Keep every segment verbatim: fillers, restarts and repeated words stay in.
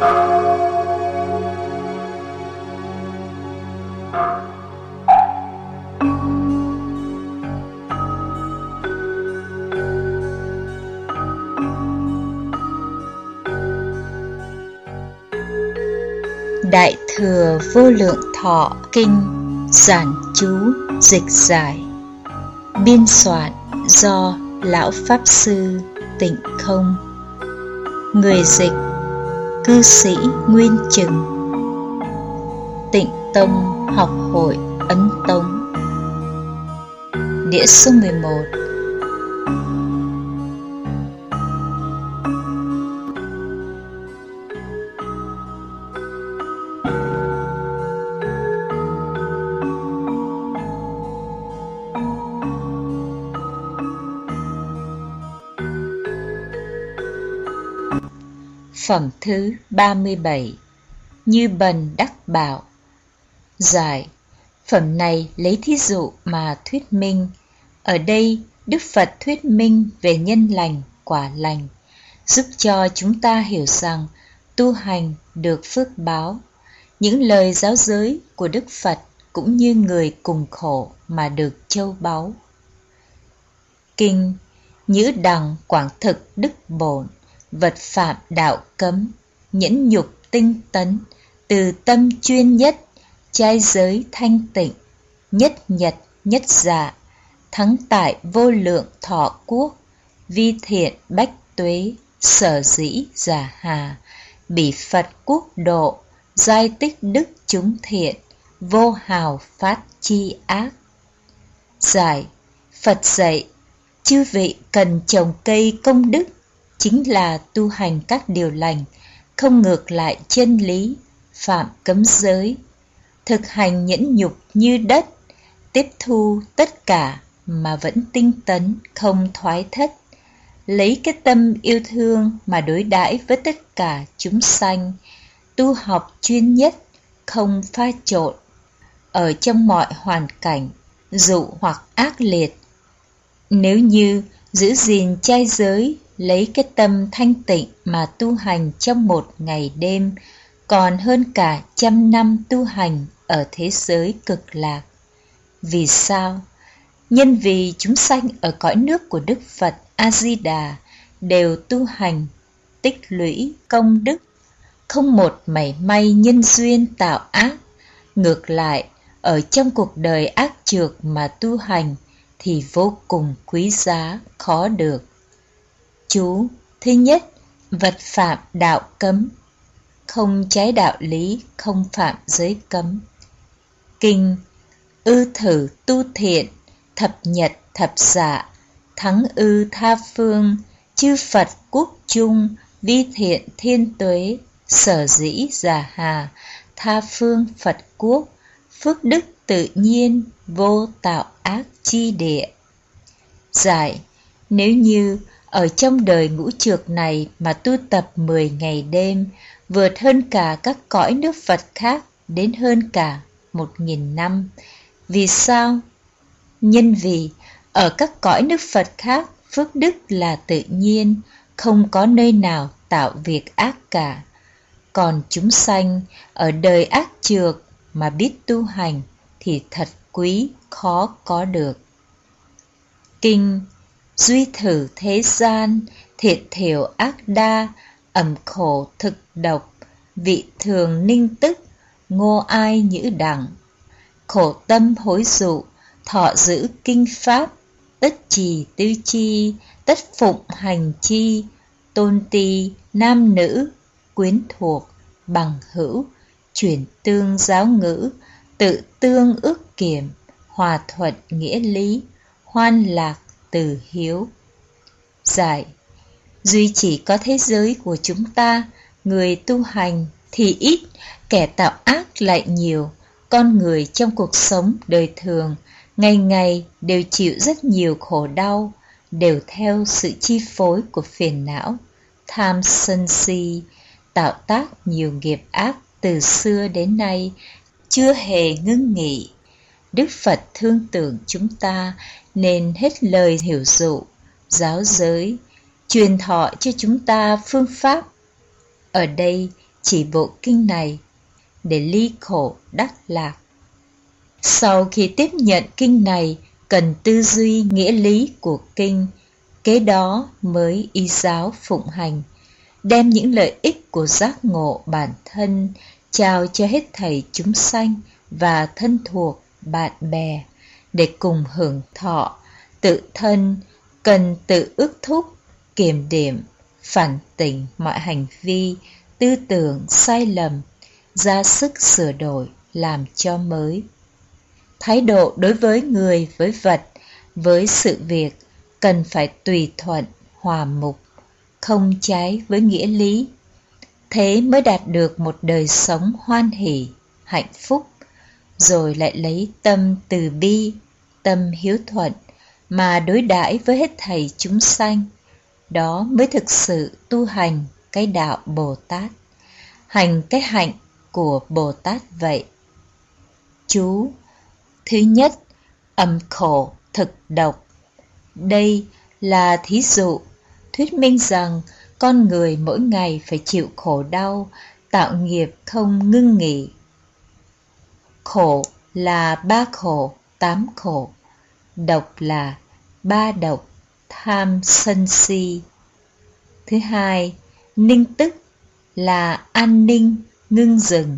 Đại Thừa Vô Lượng Thọ Kinh giản chú dịch giải, biên soạn do Lão Pháp Sư Tịnh Không, người dịch cư sĩ Nguyên Chừng, Tịnh Tông Học Hội Ấn Tống. Đĩa số mười một. Phẩm thứ ba mươi bảy. Như Bần Đắc Bảo. Giải. Phẩm này lấy thí dụ mà thuyết minh. Ở đây Đức Phật thuyết minh về nhân lành, quả lành, giúp cho chúng ta hiểu rằng tu hành được phước báo. Những lời giáo giới của Đức Phật cũng như người cùng khổ mà được châu báu. Kinh Nhữ Đằng Quảng Thực Đức Bổn. Vật phạm đạo cấm, nhẫn nhục tinh tấn, từ tâm chuyên nhất, trai giới thanh tịnh, nhất nhật nhất dạ, thắng tại vô lượng thọ quốc, vi thiện bách tuế, sở dĩ giả hà, bỉ Phật quốc độ, giai tích đức chúng thiện, vô hào phát chi ác. Giải. Phật dạy, chư vị cần trồng cây công đức, chính là tu hành các điều lành, không ngược lại chân lý, phạm cấm giới, thực hành nhẫn nhục như đất, tiếp thu tất cả mà vẫn tinh tấn, không thoái thất, lấy cái tâm yêu thương mà đối đãi với tất cả chúng sanh, tu học chuyên nhất, không pha trộn, ở trong mọi hoàn cảnh, dụ hoặc ác liệt. Nếu như giữ gìn trai giới, lấy cái tâm thanh tịnh mà tu hành trong một ngày đêm, còn hơn cả trăm năm tu hành ở thế giới cực lạc. Vì sao? Nhân vì chúng sanh ở cõi nước của Đức Phật A-di-đà đều tu hành, tích lũy công đức, không một mảy may nhân duyên tạo ác. Ngược lại, ở trong cuộc đời ác trược mà tu hành thì vô cùng quý giá, khó được. Chú. Thứ nhất, vật phạm đạo cấm, không trái đạo lý, không phạm giới cấm. Kinh Ư thử tu thiện, thập nhật thập dạ, thắng ư tha phương, chư Phật quốc chung, vi thiện thiên tuế, sở dĩ giả hà, tha phương Phật quốc, phước đức tự nhiên, vô tạo ác chi địa. Giải. Nếu như ở trong đời ngũ trược này mà tu tập mười ngày đêm, vượt hơn cả các cõi nước Phật khác đến hơn cả một nghìn năm. Vì sao? Nhân vì ở các cõi nước Phật khác, phước đức là tự nhiên, không có nơi nào tạo việc ác cả. Còn chúng sanh ở đời ác trược mà biết tu hành thì thật quý, khó có được. Kinh Duy thử thế gian, thiện thiểu ác đa, ẩm khổ thực độc, vị thường ninh tức, ngô ai nhữ đẳng. Khổ tâm hối dụ, thọ giữ kinh pháp, tất trì tư chi, tất phụng hành chi, tôn ti, nam nữ, quyến thuộc, bằng hữu, chuyển tương giáo ngữ, tự tương ước kiểm, hòa thuận nghĩa lý, hoan lạc từ hiếu. Giải. Duy chỉ có thế giới của chúng ta, người tu hành thì ít, kẻ tạo ác lại nhiều. Con người trong cuộc sống đời thường, ngày ngày đều chịu rất nhiều khổ đau, đều theo sự chi phối của phiền não, tham sân si, tạo tác nhiều nghiệp ác từ xưa đến nay, chưa hề ngưng nghỉ. Đức Phật thương tưởng chúng ta nên hết lời hiểu dụ, giáo giới, truyền thọ cho chúng ta phương pháp. Ở đây chỉ bộ kinh này để ly khổ đắc lạc. Sau khi tiếp nhận kinh này, cần tư duy nghĩa lý của kinh, kế đó mới y giáo phụng hành, đem những lợi ích của giác ngộ bản thân trao cho hết thảy chúng sanh và thân thuộc, bạn bè, để cùng hưởng thọ. Tự thân cần tự ước thúc, kiểm điểm, phản tỉnh mọi hành vi, tư tưởng sai lầm, ra sức sửa đổi, làm cho mới. Thái độ đối với người, với vật, với sự việc cần phải tùy thuận, hòa mục, không trái với nghĩa lý. Thế mới đạt được một đời sống hoan hỷ, hạnh phúc, rồi lại lấy tâm từ bi, tâm hiếu thuận mà đối đãi với hết thảy chúng sanh. Đó mới thực sự tu hành cái đạo Bồ Tát, hành cái hạnh của Bồ Tát vậy. Chú: thứ nhất, ẩm khổ thực độc. Đây là thí dụ thuyết minh rằng con người mỗi ngày phải chịu khổ đau, tạo nghiệp không ngưng nghỉ. Khổ là ba khổ, tám khổ. Độc là ba độc, tham sân si. Thứ hai, ninh tức là an ninh, ngưng dừng.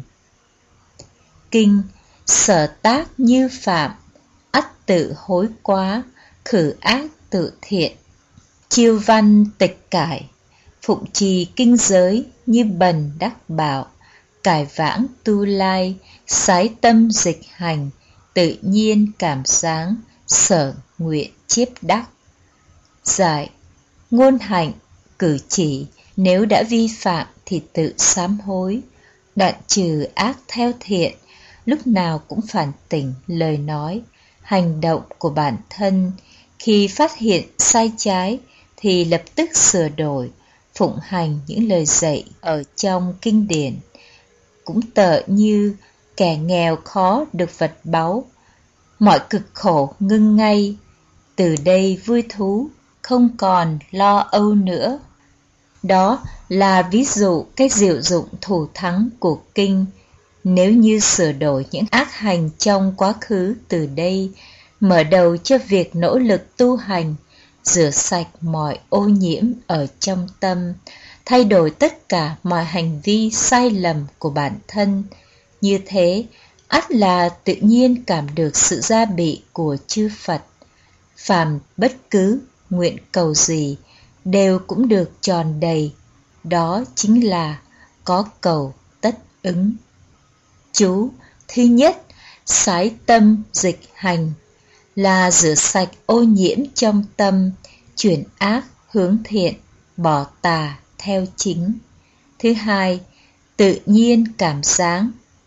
Kinh: sở tác như phạm, ắt tự hối quá, khử ác tự thiện. Chiêu văn tịch cải, phụng trì kinh giới như bần đắc bảo. Cải vãng tu lai, sái tâm dịch hành, tự nhiên cảm sáng, sở nguyện chiếp đắc. Giải: ngôn hạnh, cử chỉ nếu đã vi phạm thì tự sám hối, đoạn trừ ác theo thiện, lúc nào cũng phản tỉnh lời nói, hành động của bản thân. Khi phát hiện sai trái thì lập tức sửa đổi, phụng hành những lời dạy ở trong kinh điển. Cũng tợ như kẻ nghèo khó được vật báu, mọi cực khổ ngưng ngay, từ đây vui thú, không còn lo âu nữa. Đó là ví dụ cách diệu dụng thủ thắng của kinh. Nếu như sửa đổi những ác hành trong quá khứ, từ đây mở đầu cho việc nỗ lực tu hành, rửa sạch mọi ô nhiễm ở trong tâm, thay đổi tất cả mọi hành vi sai lầm của bản thân, như thế ắt là tự nhiên cảm được sự gia bị của chư Phật. Phàm bất cứ nguyện cầu gì đều cũng được tròn đầy, đó chính là có cầu tất ứng. Chú: thứ nhất, sái tâm dịch hành là rửa sạch ô nhiễm trong tâm, chuyển ác hướng thiện, bỏ tà theo chính. Thứ hai, tự nhiên cảm sáng.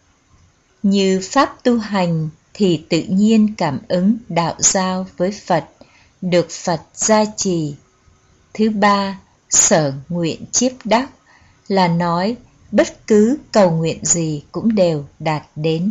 Như pháp tu hành thì tự nhiên cảm ứng đạo giao với Phật, được Phật gia trì. Thứ ba, sở nguyện chiếp đắc là nói bất cứ cầu nguyện gì cũng đều đạt đến.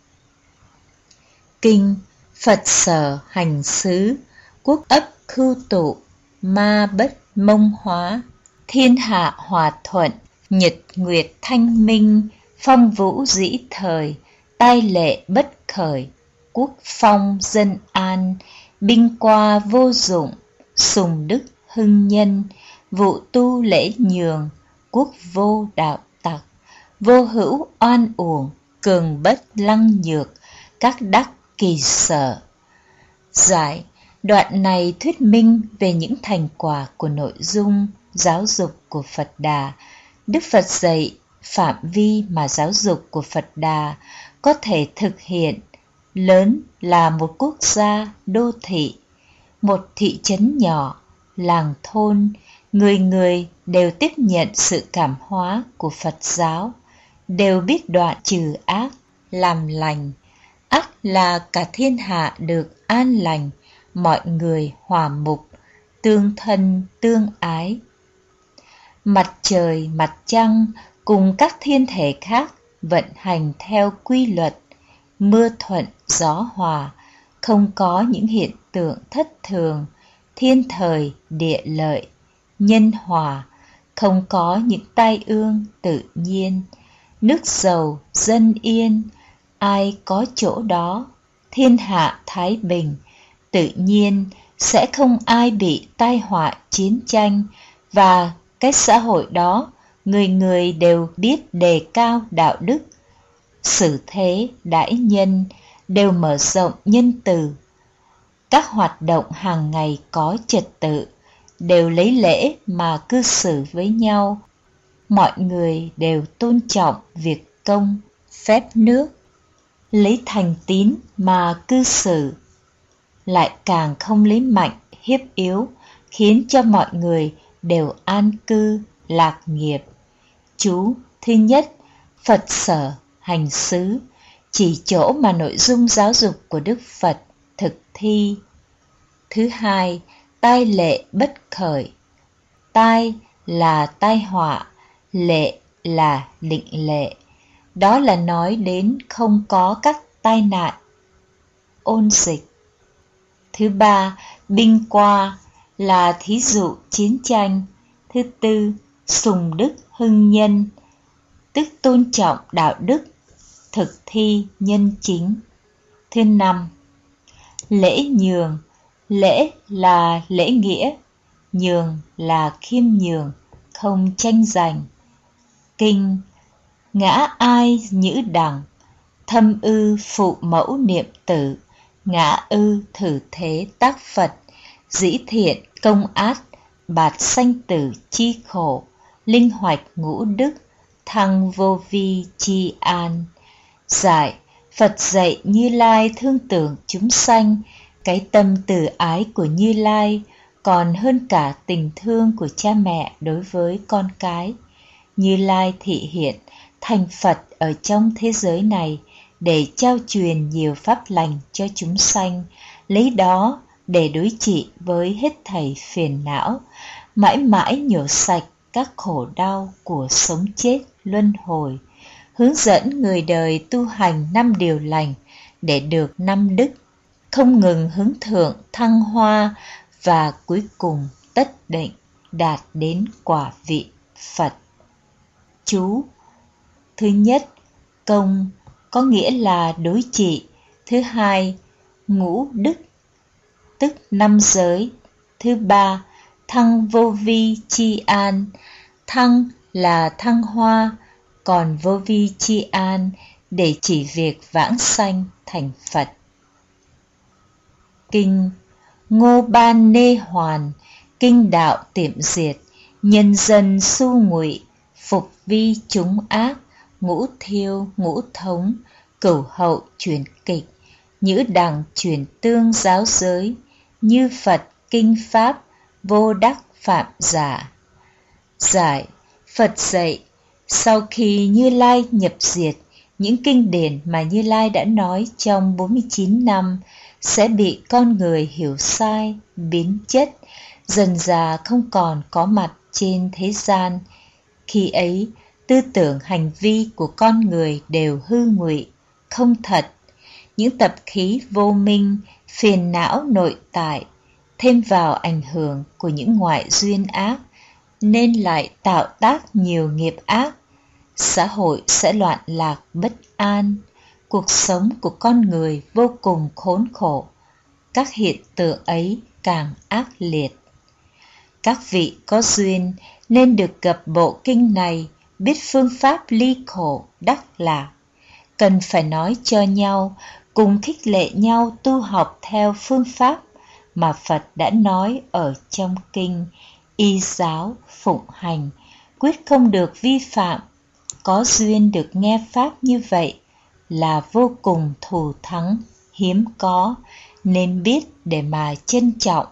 Kinh: Phật sở hành xứ, quốc ấp khưu tụ, ma bất mông hóa. Thiên hạ hòa thuận, nhật nguyệt thanh minh, phong vũ dĩ thời, tai lệ bất khởi, quốc phong dân an, binh qua vô dụng, sùng đức hưng nhân, vụ tu lễ nhường, quốc vô đạo tặc, vô hữu oan uổng, cường bất lăng nhược, các đắc kỳ sở. Giải: đoạn này thuyết minh về những thành quả của nội dung giáo dục của Phật Đà. Đức Phật dạy phạm vi mà giáo dục của Phật Đà có thể thực hiện lớn là một quốc gia, đô thị, một thị trấn nhỏ, làng thôn, người người đều tiếp nhận sự cảm hóa của Phật giáo, đều biết đoạn trừ ác, làm lành, ắt là cả thiên hạ được an lành, mọi người hòa mục, tương thân tương ái. Mặt trời, mặt trăng cùng các thiên thể khác vận hành theo quy luật, mưa thuận gió hòa, không có những hiện tượng thất thường, thiên thời địa lợi, nhân hòa, không có những tai ương tự nhiên. Nước giàu dân yên, ai có chỗ đó, thiên hạ thái bình, tự nhiên sẽ không ai bị tai họa chiến tranh, và cái xã hội đó người người đều biết đề cao đạo đức, xử thế đãi nhân, đều mở rộng nhân từ. Các hoạt động hàng ngày có trật tự, đều lấy lễ mà cư xử với nhau. Mọi người đều tôn trọng việc công, phép nước, lấy thành tín mà cư xử. Lại càng không lấy mạnh, hiếp yếu, khiến cho mọi người đều an cư, lạc nghiệp. Chú thứ nhất, Phật sở, hành xứ, chỉ chỗ mà nội dung giáo dục của Đức Phật thực thi. Thứ hai, tai lệ bất khởi. Tai là tai họa, lệ là định lệ. Đó là nói đến không có các tai nạn, ôn dịch. Thứ ba, binh qua là thí dụ chiến tranh. Thứ tư, sùng đức hưng nhân, tức tôn trọng đạo đức, thực thi nhân chính. Thứ năm, lễ nhường. Lễ là lễ nghĩa, nhường là khiêm nhường, không tranh giành. Kinh, ngã ai nhữ đẳng, thâm ư phụ mẫu niệm tử, ngã ư thử thế tác Phật, dĩ thiện công át, bạt sanh tử chi khổ, linh hoạch ngũ đức, thăng vô vi chi an. Giải, Phật dạy Như Lai thương tưởng chúng sanh, cái tâm từ ái của Như Lai còn hơn cả tình thương của cha mẹ đối với con cái. Như Lai thị hiện thành Phật ở trong thế giới này để trao truyền nhiều pháp lành cho chúng sanh, lấy đó để đối trị với hết thảy phiền não, mãi mãi nhổ sạch các khổ đau của sống chết luân hồi, hướng dẫn người đời tu hành năm điều lành để được năm đức, không ngừng hướng thượng thăng hoa, và cuối cùng tất định đạt đến quả vị Phật. Chú thứ nhất, công có nghĩa là đối trị. Thứ hai, ngũ đức, tức năm giới. Thứ ba, thăng vô vi chi an. Thăng là thăng hoa, còn vô vi chi an để chỉ việc vãng sanh thành Phật. Kinh Ngô Ban Nê Hoàn, kinh đạo tiệm diệt, nhân dân su ngụy, phục vi chúng ác, ngũ thiêu ngũ thống, cửu hậu chuyển kịch, nhữ đẳng chuyển tương giáo giới, như Phật kinh pháp, vô đắc phạm giả. Giải, Phật dạy, sau khi Như Lai nhập diệt, những kinh điển mà Như Lai đã nói trong bốn mươi chín năm sẽ bị con người hiểu sai, biến chất, dần dà không còn có mặt trên thế gian. Khi ấy, tư tưởng hành vi của con người đều hư ngụy, không thật. Những tập khí vô minh, phiền não nội tại, thêm vào ảnh hưởng của những ngoại duyên ác, nên lại tạo tác nhiều nghiệp ác. Xã hội sẽ loạn lạc bất an, cuộc sống của con người vô cùng khốn khổ. Các hiện tượng ấy càng ác liệt. Các vị có duyên nên được gặp bộ kinh này, biết phương pháp ly khổ đắc lạc. Cần phải nói cho nhau, cùng khích lệ nhau tu học theo phương pháp mà Phật đã nói ở trong kinh, y giáo phụng hành, quyết không được vi phạm. Có duyên được nghe pháp như vậy là vô cùng thù thắng, hiếm có, nên biết để mà trân trọng.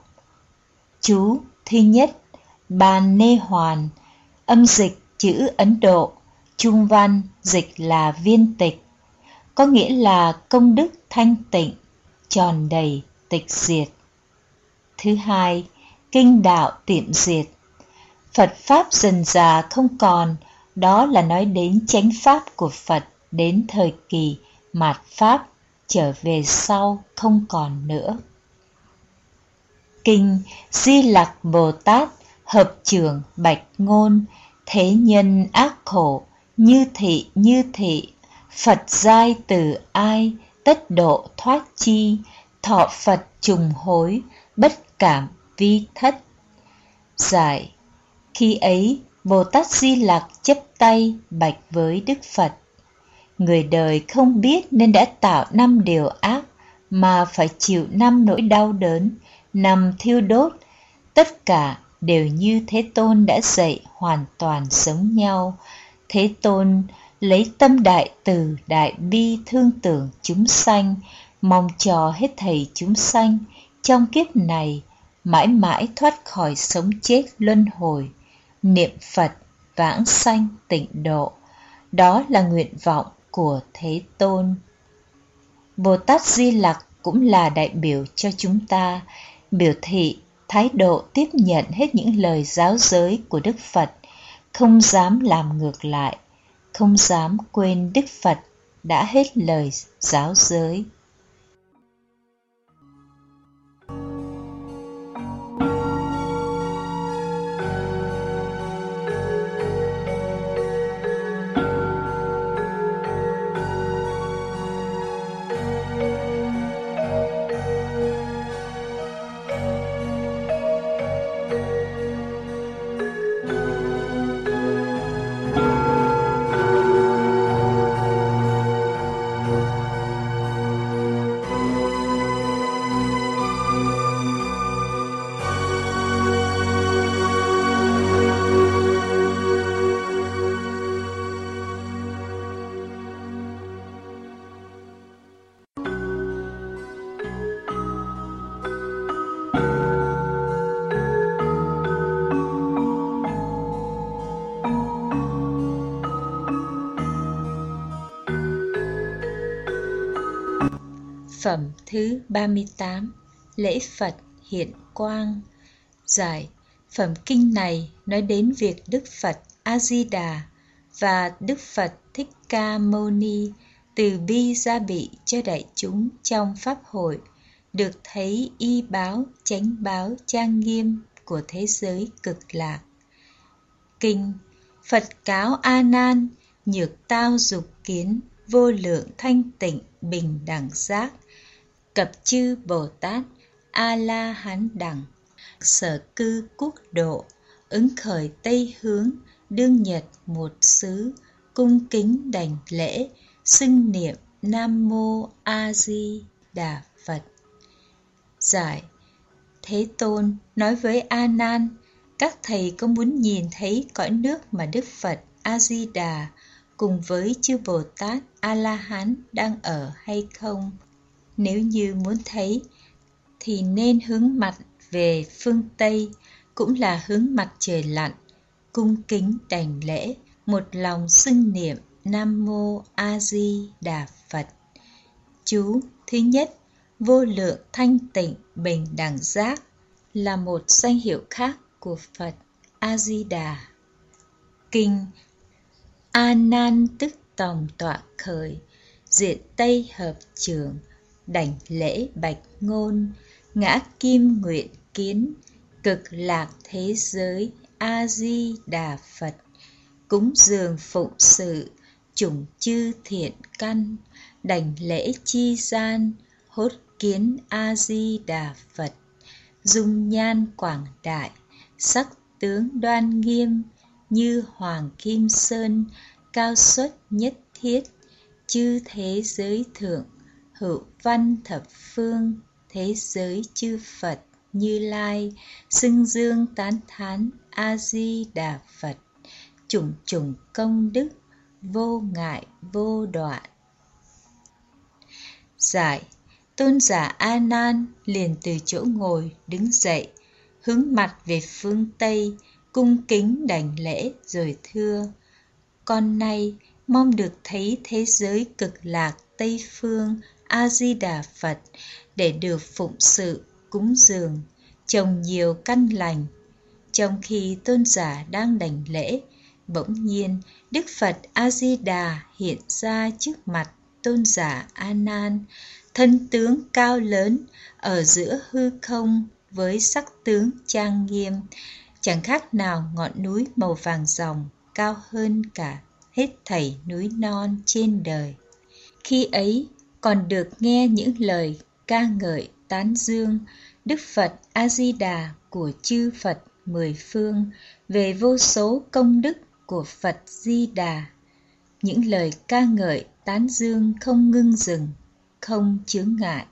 Chú thứ nhất, Ban Nê Hoàn, âm dịch chữ Ấn Độ, trung văn dịch là viên tịch, có nghĩa là công đức thanh tịnh, tròn đầy, tịch diệt. Thứ hai, kinh đạo tiệm diệt, Phật pháp dần dà không còn, đó là nói đến chánh pháp của Phật đến thời kỳ mạt pháp, trở về sau không còn nữa. Kinh Di Lặc Bồ Tát Hợp trưởng bạch ngôn, thế nhân ác khổ, như thị như thị, Phật giai từ ai, tất độ thoát chi, thọ Phật trùng hối, bất cảm vi thất. Giải: khi ấy, Bồ Tát Di Lặc chắp tay bạch với Đức Phật: người đời không biết nên đã tạo năm điều ác, mà phải chịu năm nỗi đau đớn, năm thiêu đốt. Tất cả đều như Thế Tôn đã dạy, hoàn toàn giống nhau. Thế Tôn lấy tâm đại từ đại bi thương tưởng chúng sanh, mong cho hết thảy chúng sanh trong kiếp này mãi mãi thoát khỏi sống chết luân hồi, niệm Phật vãng sanh tịnh độ. Đó là nguyện vọng của Thế Tôn. Bồ Tát Di Lặc cũng là đại biểu cho chúng ta, biểu thị thái độ tiếp nhận hết những lời giáo giới của Đức Phật, không dám làm ngược lại, không dám quên Đức Phật đã hết lời giáo giới. Phẩm thứ ba mươi tám. Lễ Phật hiện quang. Giải: phẩm kinh này nói đến việc Đức Phật A-di-đà và Đức Phật Thích Ca Mâu Ni từ bi gia bị cho đại chúng trong pháp hội, được thấy y báo, chánh báo trang nghiêm của thế giới cực lạc. Kinh: Phật cáo A Nan, nhược tao dục kiến, vô lượng thanh tịnh bình đẳng giác, cập chư Bồ Tát A La Hán đẳng, sở cư quốc độ, ứng khởi tây hướng, đương nhật một xứ, cung kính đảnh lễ, xưng niệm Nam Mô A Di Đà Phật. Giải: Thế Tôn nói với A Nan: các thầy có muốn nhìn thấy cõi nước mà Đức Phật A Di Đà cùng với chư Bồ Tát A La Hán đang ở hay không? Nếu như muốn thấy thì nên hướng mặt về phương Tây, cũng là hướng mặt trời lặn, cung kính đảnh lễ, một lòng xưng niệm Nam Mô A Di Đà Phật. Chú thứ nhất: vô lượng thanh tịnh bình đẳng giác là một danh hiệu khác của Phật A Di Đà. Kinh: A Nan tức tòng tọa khởi, diện Tây hợp trưởng, đảnh lễ bạch ngôn, ngã kim nguyện kiến, cực lạc thế giới A Di Đà Phật, cúng dường phụng sự, chủng chư thiện căn, đảnh lễ chi gian, hốt kiến A Di Đà Phật, dung nhan quảng đại, sắc tướng đoan nghiêm, như hoàng kim sơn, cao xuất nhất thiết, chư thế giới thượng, hữu văn thập phương, thế giới chư Phật Như Lai, xưng dương tán thán A Di Đà Phật, chủng chủng công đức, vô ngại vô đoạn. Giải: tôn giả A Nan liền từ chỗ ngồi đứng dậy, hướng mặt về phương Tây, cung kính đảnh lễ rồi thưa: con nay mong được thấy thế giới cực lạc Tây phương A Di Đà Phật, để được phụng sự cúng dường, trồng nhiều căn lành. Trong khi tôn giả đang đảnh lễ, bỗng nhiên Đức Phật A Di Đà hiện ra trước mặt tôn giả A Nan, thân tướng cao lớn ở giữa hư không với sắc tướng trang nghiêm, chẳng khác nào ngọn núi màu vàng ròng, cao hơn cả hết thảy núi non trên đời. Khi ấy còn được nghe những lời ca ngợi tán dương Đức Phật A-di-đà của chư Phật mười phương về vô số công đức của Phật Di Đà. Những lời ca ngợi tán dương không ngưng dừng, không chướng ngại.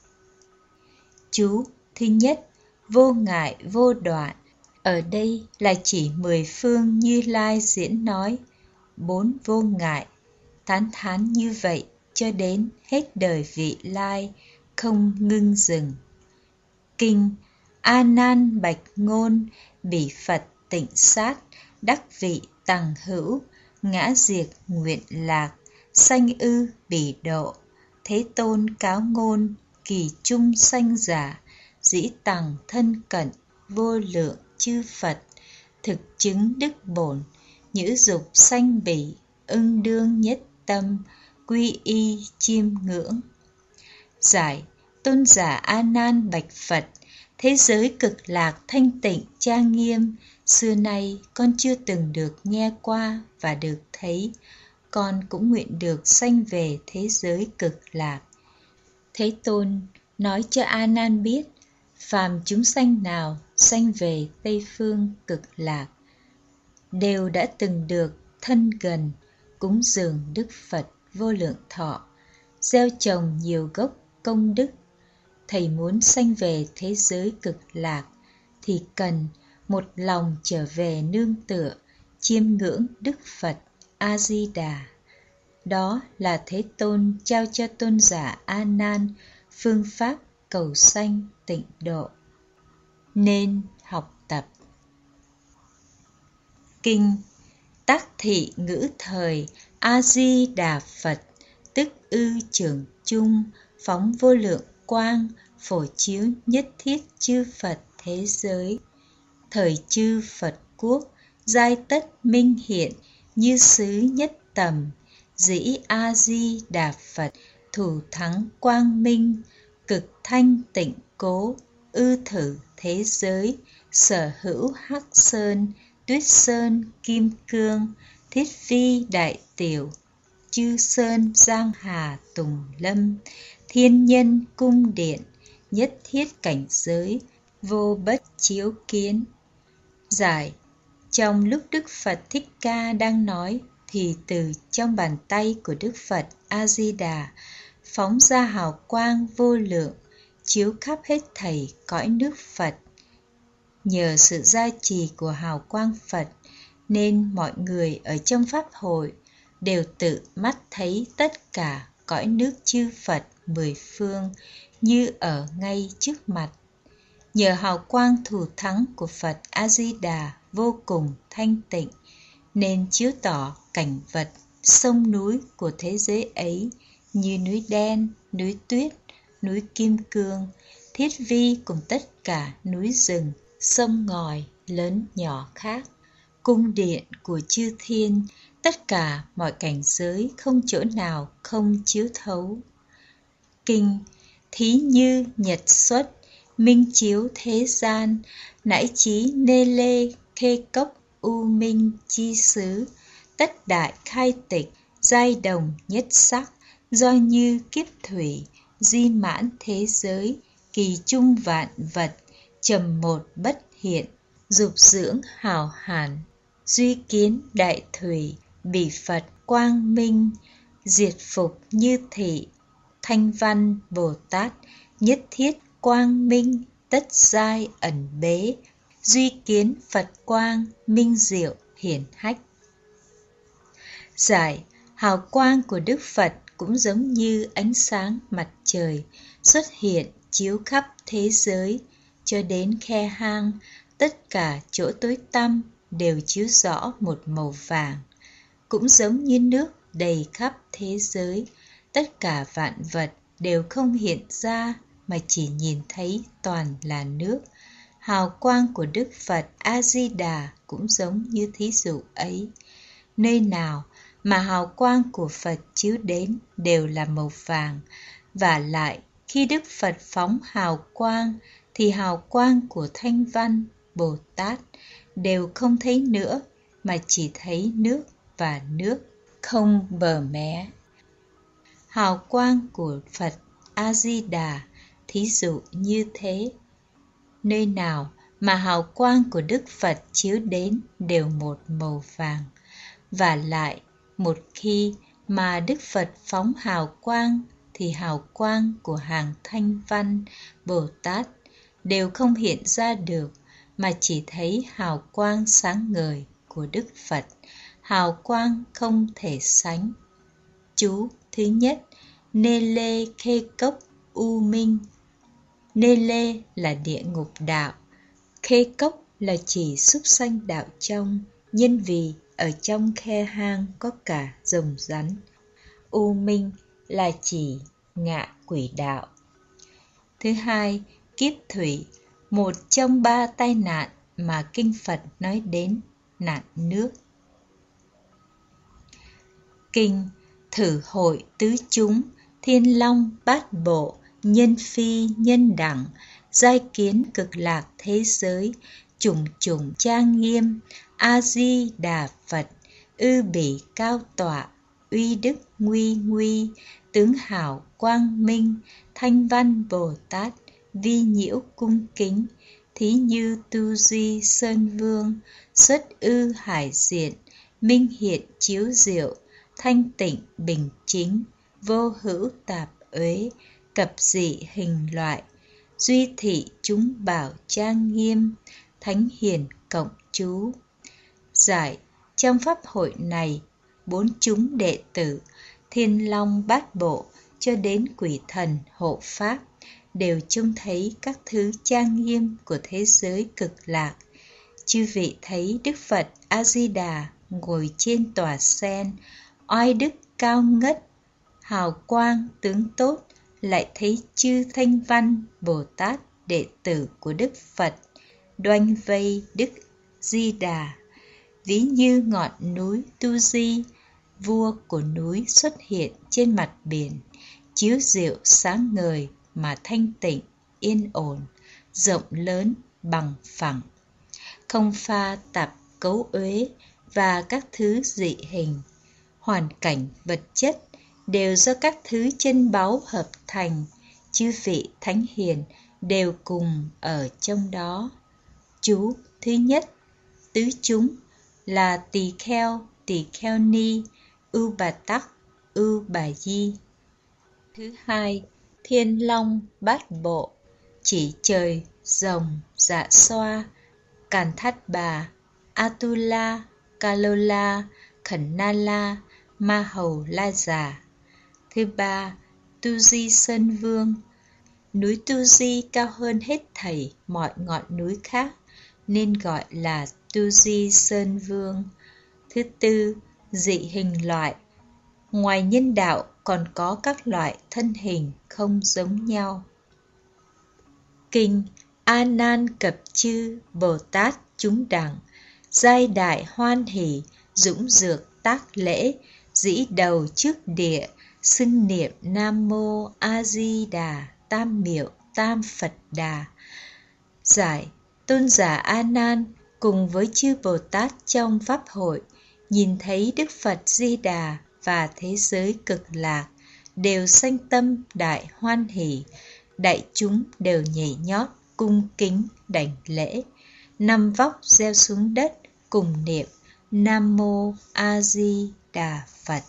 Chú thứ nhất, vô ngại vô đoạn. Ở đây là chỉ mười phương Như Lai diễn nói bốn vô ngại, tán thán như vậy cho đến hết đời vị lai, không ngưng dừng. Kinh A Nan bạch ngôn, bỉ Phật tịnh sát, đắc vị tằng hữu, ngã diệt nguyện lạc, sanh ư bỉ độ. Thế Tôn cáo ngôn, kỳ trung sanh giả, dĩ tằng thân cận, vô lượng chư Phật, thực chứng đức bổn, nhữ dục sanh bỉ, ưng đương nhất tâm, quy y chiêm ngưỡng. Giải: Tôn giả A Nan bạch Phật, thế giới cực lạc thanh tịnh trang nghiêm, xưa nay con chưa từng được nghe qua và được thấy, con cũng nguyện được sanh về thế giới cực lạc. Thế Tôn nói cho A Nan biết, phàm chúng sanh nào sanh về Tây phương cực lạc đều đã từng được thân gần cúng dường Đức Phật vô lượng thọ, gieo trồng nhiều gốc công đức. Thầy muốn sanh về thế giới cực lạc thì cần một lòng trở về nương tựa, chiêm ngưỡng Đức Phật A-di-đà. Đó là Thế Tôn trao cho tôn giả A Nan phương pháp cầu sanh tịnh độ, nên học tập. Kinh Tác thị ngữ thời A-di-đà Phật, tức ư trường chung, phóng vô lượng quang, phổ chiếu nhất thiết chư Phật thế giới. Thời chư Phật quốc, giai tất minh hiện, như xứ nhất tầm, dĩ A-di-đà Phật, thủ thắng quang minh, cực thanh tịnh cố, ư thử thế giới, sở hữu hắc sơn, tuyết sơn, kim cương, thiết phi đại tiểu, chư sơn giang hà tùng lâm, thiên nhân cung điện, nhất thiết cảnh giới, vô bất chiếu kiến. Giải: Trong lúc Đức Phật Thích Ca đang nói, thì từ trong bàn tay của Đức Phật A-di-đà phóng ra hào quang vô lượng, chiếu khắp hết thảy cõi nước Phật. Nhờ sự gia trì của hào quang Phật nên mọi người ở trong pháp hội đều tự mắt thấy tất cả cõi nước chư Phật mười phương như ở ngay trước mặt. Nhờ hào quang thủ thắng của Phật A-di-đà vô cùng thanh tịnh nên chiếu tỏ cảnh vật sông núi của thế giới ấy như núi đen, núi tuyết, núi kim cương, thiết vi cùng tất cả núi rừng, sông ngòi lớn nhỏ khác, cung điện của chư thiên, tất cả mọi cảnh giới không chỗ nào không chiếu thấu. Kinh Thí như nhật xuất, minh chiếu thế gian, nãi trí nê lê khê cốc u minh chi xứ, tất đại khai tịch, giai đồng nhất sắc, do như kiếp thủy, di mãn thế giới, kỳ trung vạn vật, trầm một bất hiện, dục dưỡng hào hàn, duy kiến đại thủy, bỉ Phật quang minh, diệt phục như thị, thanh văn Bồ Tát, nhất thiết quang minh, tất giai ẩn bế, duy kiến Phật quang, minh diệu hiển hách. Giải: Hào quang của Đức Phật cũng giống như ánh sáng mặt trời xuất hiện chiếu khắp thế giới, cho đến khe hang, tất cả chỗ tối tăm đều chiếu rõ một màu vàng. Cũng giống như nước đầy khắp thế giới, tất cả vạn vật đều không hiện ra mà chỉ nhìn thấy toàn là nước. Hào quang của Đức Phật A-di-đà cũng giống như thí dụ ấy. Nơi nào mà hào quang của Phật chiếu đến đều là màu vàng, và lại khi Đức Phật phóng hào quang thì hào quang của thanh văn Bồ Tát đều không thấy nữa, mà chỉ thấy nước và nước, không bờ mé. Hào quang của Phật A-di-đà thí dụ như thế. Nơi nào mà hào quang của Đức Phật chiếu đến đều một màu vàng. Và lại, một khi mà Đức Phật phóng hào quang, thì hào quang của hàng Thanh Văn, Bồ Tát đều không hiện ra được, mà chỉ thấy hào quang sáng ngời của Đức Phật, hào quang không thể sánh. Chú thứ nhất, Nê Lê Khê Cốc U Minh. Nê Lê là địa ngục đạo, Khê Cốc là chỉ súc sanh đạo trong, nhân vì ở trong khe hang có cả rồng rắn. U Minh là chỉ ngạ quỷ đạo. Thứ hai, Kiếp Thủy, một trong ba tai nạn mà Kinh Phật nói đến, nạn nước. Kinh Thử Hội Tứ Chúng, Thiên Long Bát Bộ, Nhân Phi Nhân Đẳng, giai kiến cực lạc thế giới, trùng trùng trang nghiêm, A-di-đà Phật, ư bỉ cao tọa, uy đức nguy nguy, tướng hảo quang minh, Thanh Văn Bồ Tát, vi nhiễu cung kính, thí như tu di sơn vương, xuất ư hải diện, minh hiện chiếu diệu, thanh tịnh bình chính, vô hữu tạp uế, cập dị hình loại, duy thị chúng bảo trang nghiêm, thánh hiền cộng chú. Giải, trong pháp hội này, bốn chúng đệ tử, Thiên Long Bát Bộ cho đến quỷ thần hộ pháp đều trông thấy các thứ trang nghiêm của thế giới cực lạc. Chư vị thấy Đức Phật A-di-đà ngồi trên tòa sen, oai đức cao ngất, hào quang tướng tốt, lại thấy chư Thanh Văn Bồ Tát đệ tử của Đức Phật đoanh vây Đức Di Đà, ví như ngọn núi Tu Di, vua của núi xuất hiện trên mặt biển, chiếu diệu sáng ngời mà thanh tịnh, yên ổn, rộng lớn, bằng phẳng, không pha tạp cấu uế và các thứ dị hình. Hoàn cảnh vật chất đều do các thứ chân báu hợp thành, chư vị thánh hiền đều cùng ở trong đó. Chú thứ nhất, tứ chúng là tỳ kheo, tỳ kheo ni, ưu bà tắc, ưu bà di. Thứ hai, Thiên Long Bát Bộ, chỉ trời, rồng, dạ xoa, Càn Thát Bà, Atula, Kalola, Khẩn Na La, Ma Hầu La Già. Thứ ba, Tu Di Sơn Vương, núi Tu Di cao hơn hết thảy mọi ngọn núi khác, nên gọi là Tu Di Sơn Vương. Thứ tư, dị hình loại, ngoài nhân đạo còn có các loại thân hình không giống nhau. Kinh A Nan Cập Chư Bồ Tát chúng đẳng, giai đại hoan hỷ, dũng dược tác lễ, dĩ đầu trước địa, xưng niệm Nam Mô A Di Đà Tam Miệu Tam Phật Đà. Giải, tôn giả A Nan cùng với chư Bồ Tát trong pháp hội nhìn thấy Đức Phật Di Đà và thế giới cực lạc đều sanh tâm đại hoan hỷ, đại chúng đều nhảy nhót cung kính đảnh lễ, nằm vóc gieo xuống đất cùng niệm Nam Mô A Di Đà Phật.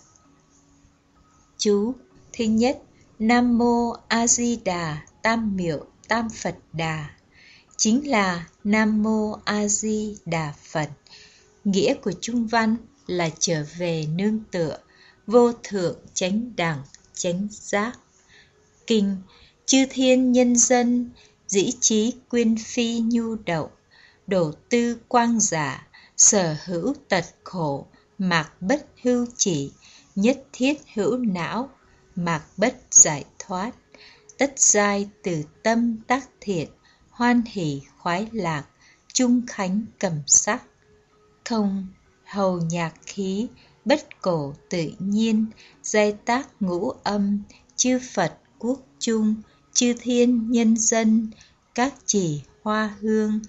Chú thứ nhất, Nam Mô A Di Đà Tam Miệu Tam Phật Đà chính là Nam Mô A Di Đà Phật. Nghĩa của chung văn là trở về nương tựa, vô thượng chánh đẳng chánh giác. Kinh chư thiên nhân dân, dĩ trí quyên phi nhu động, đổ tư quang giả, sở hữu tật khổ, mạc bất hưu chỉ, nhất thiết hữu não, mạc bất giải thoát, tất giai từ tâm tác thiện, hoan hỷ khoái lạc, trung khánh cầm sắc. Không hầu nhạc khí, bất cổ tự nhiên, giai tác ngũ âm, chư Phật quốc trung, chư thiên nhân dân, các chỉ hoa hương,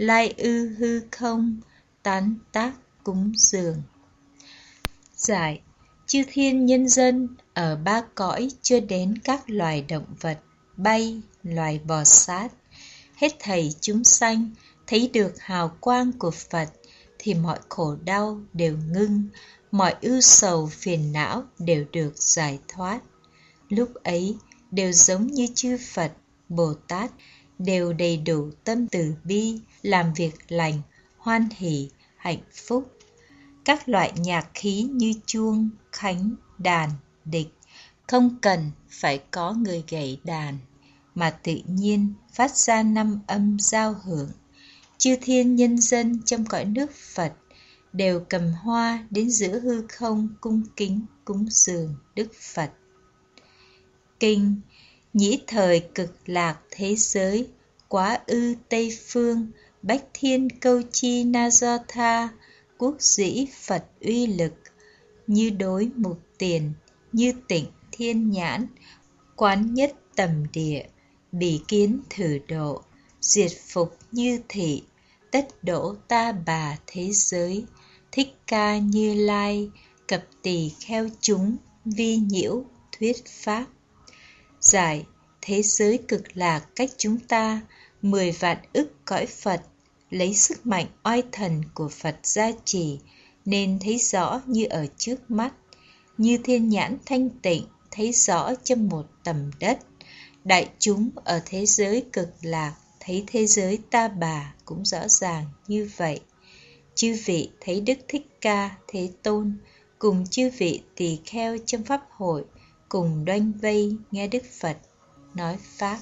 lai ư hư không, tán tác cúng dường. Giải: chư thiên nhân dân ở ba cõi chưa đến các loài động vật, bay, loài bò sát, hết thảy chúng sanh thấy được hào quang của Phật thì mọi khổ đau đều ngưng, mọi ưu sầu phiền não đều được giải thoát. Lúc ấy đều giống như chư Phật, Bồ Tát, đều đầy đủ tâm từ bi, làm việc lành, hoan hỷ, hạnh phúc. Các loại nhạc khí như chuông, khánh, đàn, địch không cần phải có người gảy đàn, mà tự nhiên phát ra năm âm giao hưởng. Chư thiên nhân dân trong cõi nước Phật đều cầm hoa đến giữa hư không cung kính cúng dường Đức Phật. Kinh: nhĩ thời cực lạc thế giới, quá ư Tây phương, bách thiên câu chi na do tha, quốc dĩ Phật uy lực, như đối mục tiền, như tịnh thiên nhãn, quán nhất tầm địa, bỉ kiến thử độ, diệt phục như thị, tất đỗ ta bà thế giới, thích ca Như Lai, cập tỳ kheo chúng, vi nhiễu thuyết pháp. Giải: thế giới cực lạc cách chúng ta mười vạn ức cõi Phật, lấy sức mạnh oai thần của Phật gia trì nên thấy rõ như ở trước mắt, như thiên nhãn thanh tịnh thấy rõ trong một tầm đất. Đại chúng ở thế giới cực lạc thấy thế giới ta bà cũng rõ ràng như vậy. Chư vị thấy Đức Thích Ca Thế Tôn cùng chư vị tỳ kheo trong pháp hội cùng đoanh vây nghe Đức Phật nói pháp.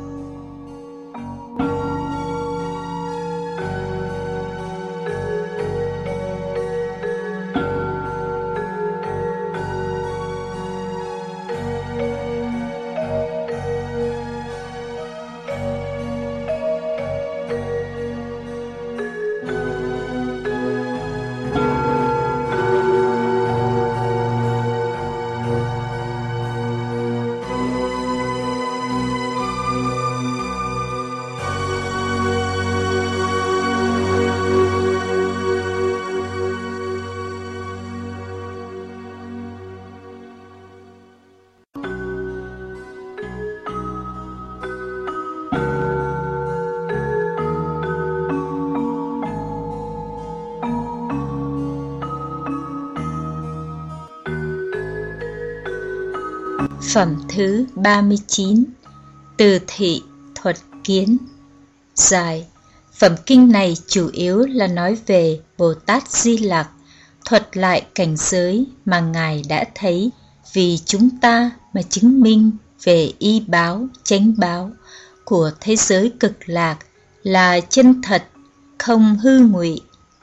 Phẩm thứ ba mươi chín. Từ thị thuật kiến. Giải: phẩm kinh này chủ yếu là nói về Bồ Tát Di Lặc, thuật lại cảnh giới mà Ngài đã thấy vì chúng ta mà chứng minh về y báo, chánh báo của thế giới cực lạc là chân thật, không hư ngụy.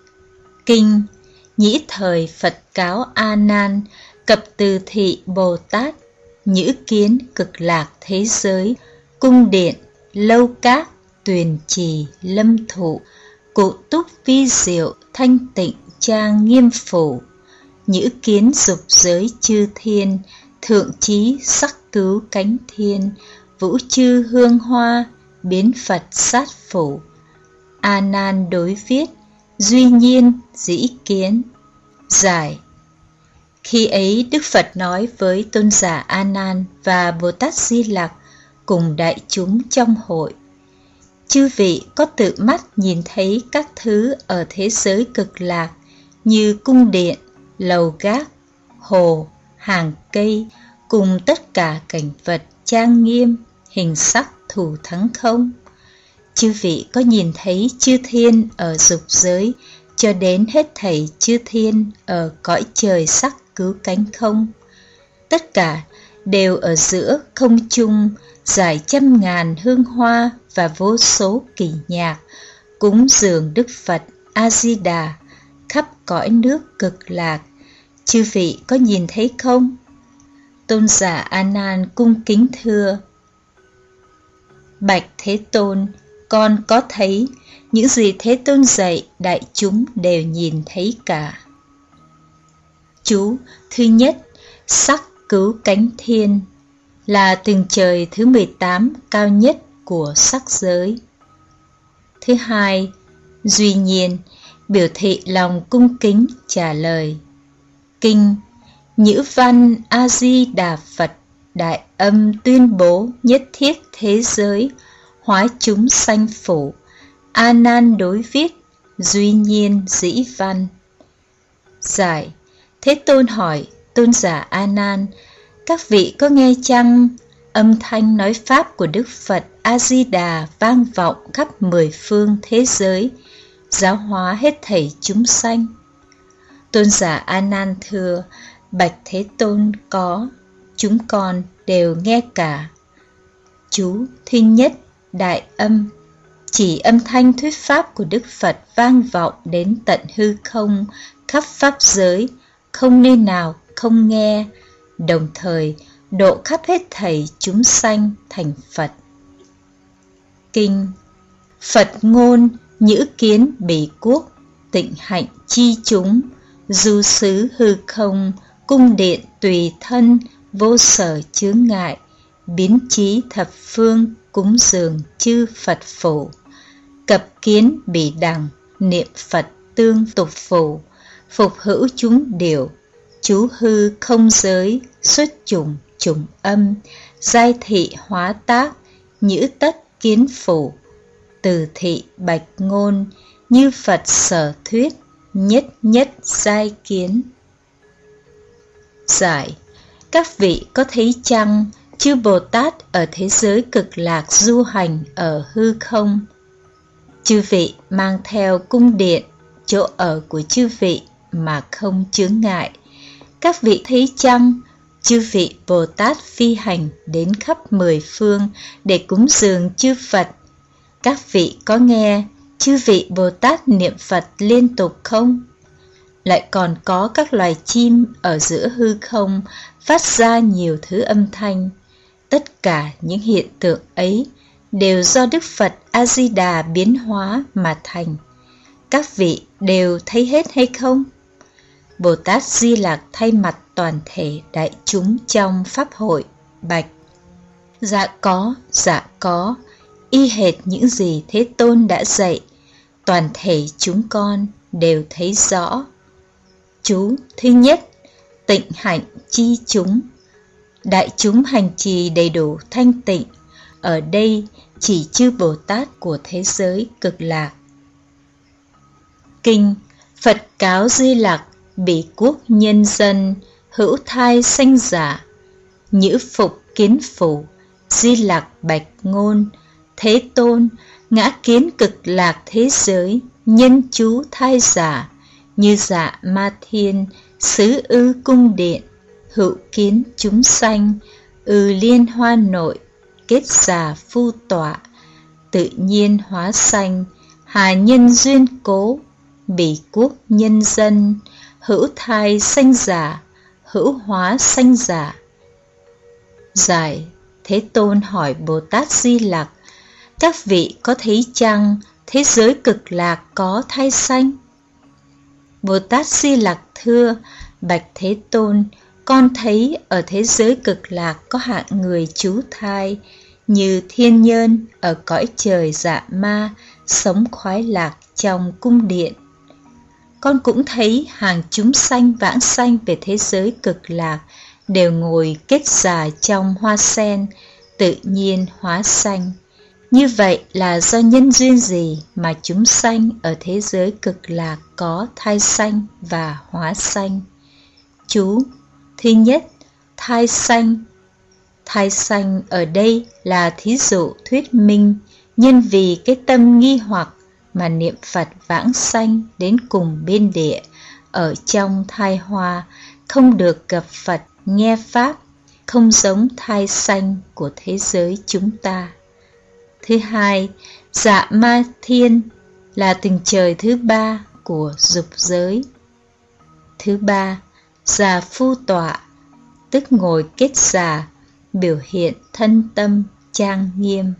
Kinh: nhĩ thời Phật cáo A Nan, cập từ thị Bồ Tát, nhữ kiến cực lạc thế giới, cung điện, lâu các, tuyền trì, lâm thụ, cụ túc vi diệu, thanh tịnh trang nghiêm phủ, nhữ kiến dục giới chư thiên, thượng trí sắc cứu cánh thiên, vũ chư hương hoa, biến Phật sát phủ. A Nan đối viết: duy nhiên dĩ kiến. Giải: khi ấy Đức Phật nói với tôn giả A Nan và Bồ Tát Di Lặc cùng đại chúng trong hội: chư vị có tự mắt nhìn thấy các thứ ở thế giới cực lạc như cung điện, lầu gác, hồ, hàng cây cùng tất cả cảnh vật trang nghiêm, hình sắc thù thắng không? Chư vị có nhìn thấy chư thiên ở dục giới cho đến hết thảy chư thiên ở cõi trời sắc cứu cánh không? Tất cả đều ở giữa không trung giải trăm ngàn hương hoa và vô số kỳ nhạc cúng dường Đức Phật A Di Đà khắp cõi nước cực lạc. Chư vị có nhìn thấy không? Tôn giả A Nan cung kính thưa: bạch Thế Tôn, con có thấy những gì Thế Tôn dạy, đại chúng đều nhìn thấy cả. Chú thứ nhất, sắc cứu cánh thiên là tầng trời thứ mười tám cao nhất của sắc giới. Thứ hai, Duy Nhiên biểu thị lòng cung kính trả lời: Kinh Nhữ Văn A Di Đà Phật Đại Âm tuyên bố nhất thiết thế giới hóa chúng sanh phủ. A Nan đối viết, Duy Nhiên dĩ văn. Giải: Thế Tôn hỏi tôn giả A Nan: các vị có nghe chăng âm thanh nói pháp của Đức Phật A Di Đà vang vọng khắp mười phương thế giới, giáo hóa hết thảy chúng sanh? Tôn giả A Nan thưa: bạch Thế Tôn, có, chúng con đều nghe cả. Chú thứ nhất, đại âm, chỉ âm thanh thuyết pháp của Đức Phật vang vọng đến tận hư không, khắp pháp giới, không nơi nào không nghe, đồng thời độ khắp hết thảy chúng sanh thành Phật. Kinh Phật ngôn nhữ kiến bỉ quốc, tịnh hạnh chi chúng, du xứ hư không, cung điện tùy thân, vô sở chướng ngại, biến chí thập phương, cúng dường chư Phật phủ, cập kiến bỉ đẳng, niệm Phật tương tục phủ, phục hữu chúng điều, chú hư không giới, xuất chủng chủng âm, giai thị hóa tác, nhữ tất kiến phủ, từ thị bạch ngôn, như Phật sở thuyết, nhất nhất giai kiến. Giải: các vị có thấy chăng chư Bồ Tát ở thế giới cực lạc du hành ở hư không? Chư vị mang theo cung điện, chỗ ở của chư vị mà không chướng ngại. Các vị thấy chăng chư vị Bồ Tát phi hành đến khắp mười phương để cúng dường chư Phật? Các vị có nghe chư vị Bồ Tát niệm Phật liên tục không? Lại còn có các loài chim ở giữa hư không phát ra nhiều thứ âm thanh. Tất cả những hiện tượng ấy đều do Đức Phật A Di Đà biến hóa mà thành. Các vị đều thấy hết hay không? Bồ Tát Di Lặc thay mặt toàn thể đại chúng trong pháp hội bạch: dạ có, dạ có, y hệt những gì Thế Tôn đã dạy, toàn thể chúng con đều thấy rõ. Chú thứ nhất, tịnh hạnh chi chúng, đại chúng hành trì đầy đủ thanh tịnh, ở đây chỉ chư Bồ Tát của thế giới cực lạc. Kinh Phật cáo Di Lặc bỉ quốc nhân dân, hữu thai sanh giả, nhữ phục kiến phủ, Di Lặc bạch ngôn: Thế Tôn, ngã kiến cực lạc thế giới, nhân chú thai giả, như dạ ma thiên, xứ ư cung điện, hữu kiến chúng sanh, ư liên hoa nội, kết giả phu tọa, tự nhiên hóa sanh, hà nhân duyên cố, bỉ quốc nhân dân, hữu thai sanh giả, hữu hóa sanh giả. Giải: Thế Tôn hỏi Bồ Tát Di Lặc: các vị có thấy chăng thế giới cực lạc có thai sanh? Bồ Tát Di Lặc thưa: bạch Thế Tôn, con thấy ở thế giới cực lạc có hạng người trú thai, như thiên nhân ở cõi trời dạ ma, sống khoái lạc trong cung điện. Con cũng thấy hàng chúng sanh vãng sanh về thế giới cực lạc đều ngồi kết già trong hoa sen, tự nhiên hóa sanh. Như vậy là do nhân duyên gì mà chúng sanh ở thế giới cực lạc có thai sanh và hóa sanh? Chú thứ nhất, thai sanh. Thai sanh ở đây là thí dụ thuyết minh nhân vì cái tâm nghi hoặc mà niệm Phật vãng sanh đến cùng bên địa, ở trong thai hoa, không được gặp Phật nghe Pháp, không giống thai sanh của thế giới chúng ta. Thứ hai, dạ ma thiên là tầng trời thứ ba của dục giới. Thứ ba, già phu tọa, tức ngồi kết già, biểu hiện thân tâm trang nghiêm.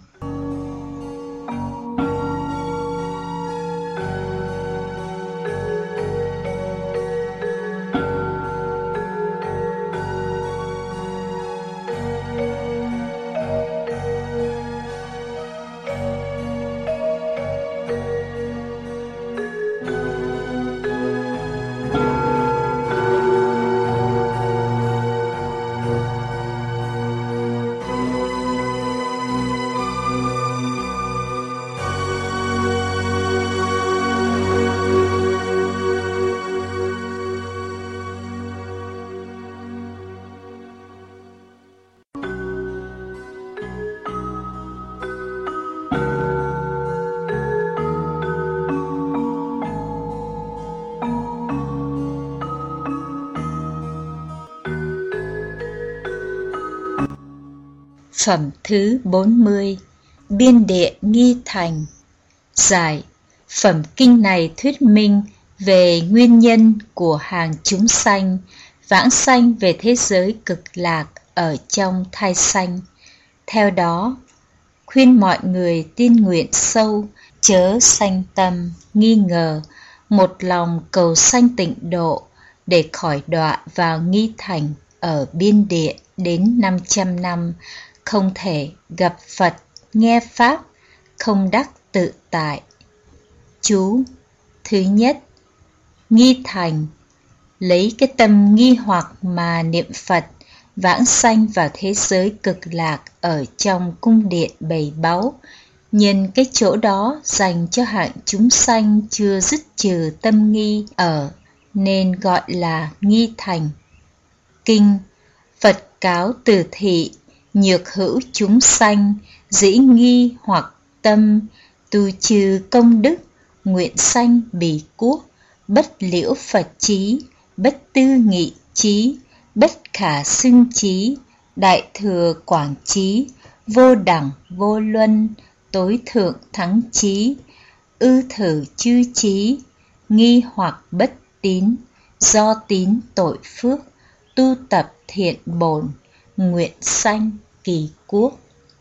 Phẩm thứ bốn mươi. Biên địa nghi thành. Giải. Phẩm kinh này thuyết minh về nguyên nhân của hàng chúng sanh vãng sanh về thế giới cực lạc ở trong thai sanh. Theo đó, khuyên mọi người tin nguyện sâu, chớ sanh tâm, nghi ngờ, một lòng cầu sanh tịnh độ để khỏi đọa vào nghi thành ở biên địa đến năm trăm năm, không thể gặp Phật, nghe Pháp, không đắc tự tại. Chú. Thứ nhất, nghi thành, lấy cái tâm nghi hoặc mà niệm Phật, vãng sanh vào thế giới cực lạc ở trong cung điện bảy báu, nhân cái chỗ đó dành cho hạng chúng sanh chưa dứt trừ tâm nghi ở, nên gọi là nghi thành. Kinh. Phật cáo từ thị, nhược hữu chúng sanh, dĩ nghi hoặc tâm, tu trừ công đức, nguyện sanh bỉ quốc, bất liễu Phật chí, bất tư nghị chí, bất khả xưng chí, đại thừa quảng chí, vô đẳng vô luân, tối thượng thắng chí, ư thử chư chí, nghi hoặc bất tín, do tín tội phước, tu tập thiện bổn, nguyện sanh kỳ quốc.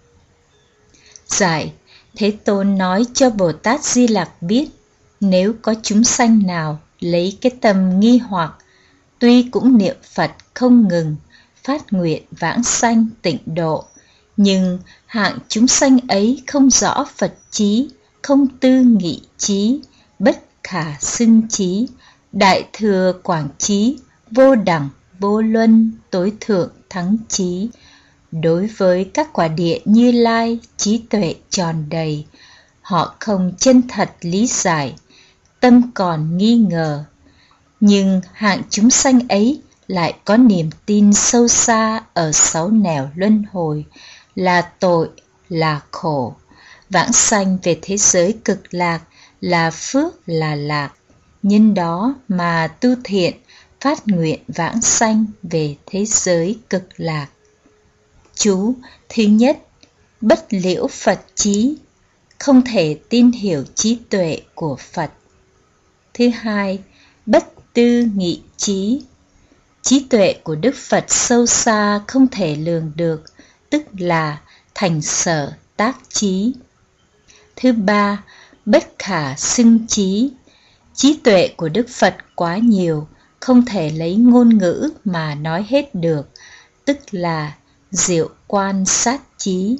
Giải. Thế Tôn nói cho Bồ Tát Di Lặc biết, nếu có chúng sanh nào lấy cái tâm nghi hoặc, tuy cũng niệm Phật không ngừng, phát nguyện vãng sanh tịnh độ, nhưng hạng chúng sanh ấy không rõ Phật chí, không tư nghị chí, bất khả xưng chí, đại thừa quảng chí, vô đẳng vô luân, tối thượng thắng chí. Đối với các quả địa Như Lai, trí tuệ tròn đầy, họ không chân thật lý giải, tâm còn nghi ngờ. Nhưng hạng chúng sanh ấy lại có niềm tin sâu xa ở sáu nẻo luân hồi, là tội, là khổ, vãng sanh về thế giới cực lạc, là phước, là lạc. Nhân đó mà tu thiện, phát nguyện vãng sanh về thế giới cực lạc. Chú. Thứ nhất, bất liễu Phật chí, không thể tin hiểu trí tuệ của Phật. Thứ hai, bất tư nghị chí, trí tuệ của Đức Phật sâu xa không thể lường được, tức là thành sở tác chí. Thứ ba, bất khả xưng chí, trí tuệ của Đức Phật quá nhiều, không thể lấy ngôn ngữ mà nói hết được, tức là diệu quan sát chí.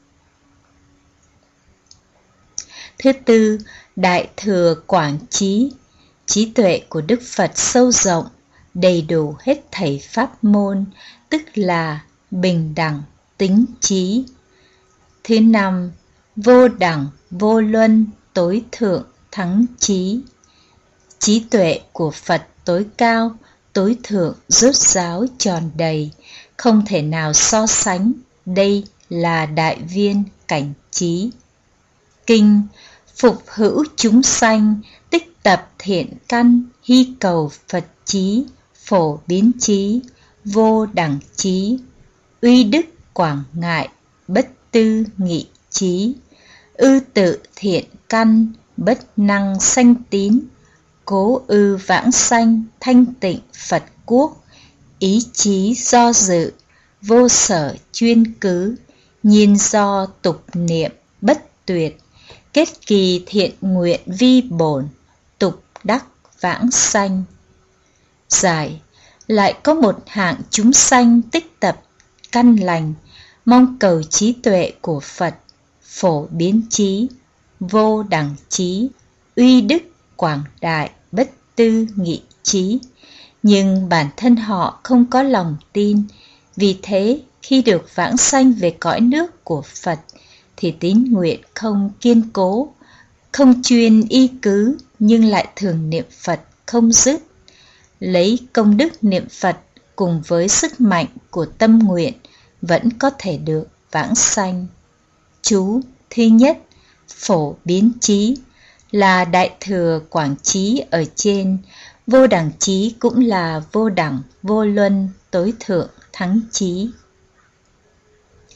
Thứ tư, đại thừa quảng chí, trí tuệ của Đức Phật sâu rộng, đầy đủ hết thảy pháp môn, tức là bình đẳng tính chí. Thứ năm, vô đẳng vô luân, tối thượng thắng chí, trí tuệ của Phật tối cao, tối thượng rốt ráo tròn đầy, không thể nào so sánh, đây là đại viên cảnh trí. Kinh. Phục hữu chúng sanh, tích tập thiện căn, hy cầu Phật chí, phổ biến chí, vô đẳng chí, uy đức quảng ngại, bất tư nghị chí, ư tự thiện căn, bất năng sanh tín, cố ư vãng sanh thanh tịnh Phật quốc, ý chí do dự, vô sở chuyên cứ, nhiên do tục niệm bất tuyệt, kết kỳ thiện nguyện vi bổn, tục đắc vãng sanh. Giải. Lại có một hạng chúng sanh tích tập căn lành, mong cầu trí tuệ của Phật, phổ biến chí, vô đẳng chí, uy đức quảng đại, bất tư nghị chí, nhưng bản thân họ không có lòng tin. Vì thế, khi được vãng sanh về cõi nước của Phật, thì tín nguyện không kiên cố, không chuyên y cứ, nhưng lại thường niệm Phật không dứt. Lấy công đức niệm Phật cùng với sức mạnh của tâm nguyện vẫn có thể được vãng sanh. Chú. Thứ nhất, phổ biến chí, là đại thừa quảng chí ở trên, vô đẳng chí cũng là vô đẳng vô luân, tối thượng thắng chí.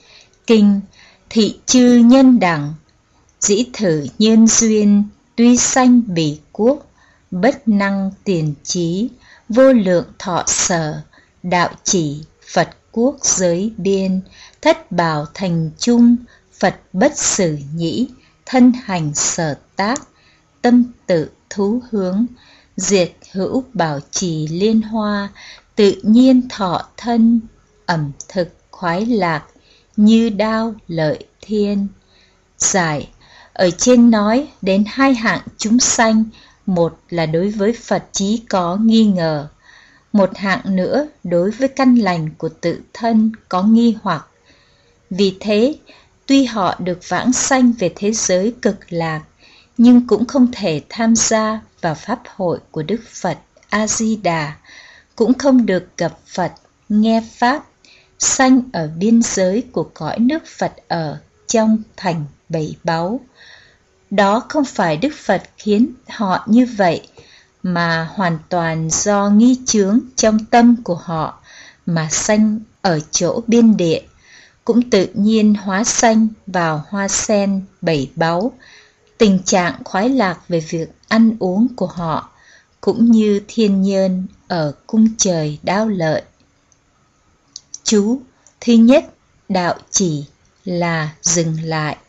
Kinh Thị chư nhân đẳng. Dĩ thử nhân duyên, tuy sanh bỉ quốc, bất năng tiền trí, vô lượng thọ sở, đạo chỉ, Phật quốc giới biên, thất bảo thành chung, Phật bất xử nhĩ, thân hành sở tác, tâm tự thú hướng, diệt hữu bảo trì liên hoa, tự nhiên thọ thân, ẩm thực khoái lạc, như đao lợi thiên. Giải, ở trên nói đến hai hạng chúng sanh, một là đối với Phật chí có nghi ngờ, một hạng nữa đối với căn lành của tự thân có nghi hoặc. Vì thế, tuy họ được vãng sanh về thế giới cực lạc, nhưng cũng không thể tham gia vào pháp hội của Đức Phật A-di-đà, cũng không được gặp Phật, nghe Pháp, sanh ở biên giới của cõi nước Phật ở trong thành bảy báu. Đó không phải Đức Phật khiến họ như vậy, mà hoàn toàn do nghi chướng trong tâm của họ mà sanh ở chỗ biên địa, cũng tự nhiên hóa sanh vào hoa sen bảy báu. Tình trạng khoái lạc về việc ăn uống của họ cũng như thiên nhân ở cung trời Đao Lợi. Chú thứ nhất, đạo chỉ là dừng lại.